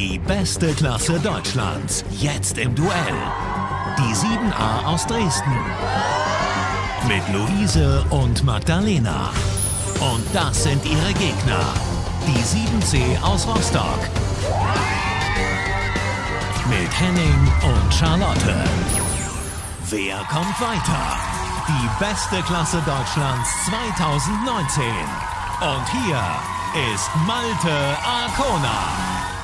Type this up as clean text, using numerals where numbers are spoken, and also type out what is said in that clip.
Die beste Klasse Deutschlands, jetzt im Duell. Die 7a aus Dresden. Mit Luise und Magdalena. Und das sind ihre Gegner. Die 7c aus Rostock. Mit Henning und Charlotte. Wer kommt weiter? Die beste Klasse Deutschlands 2019. Und hier ist Malte Arkona.